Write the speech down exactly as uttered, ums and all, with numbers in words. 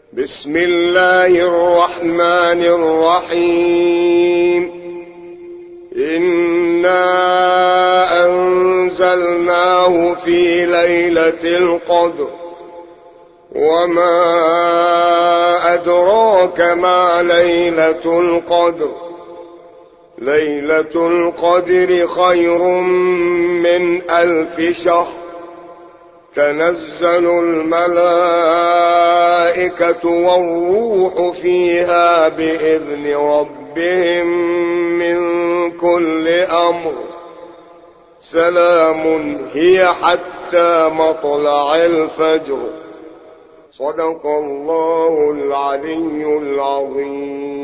بسم الله الرحمن الرحيم. إنا أنزلناه في ليلة القدر، وما أدراك ما ليلة القدر. ليلة القدر خير من ألف شهر. تنزل الملائكة والروح فيها بإذن ربهم من كل أمر. سلام هي حتى مطلع الفجر. صدق الله العلي العظيم.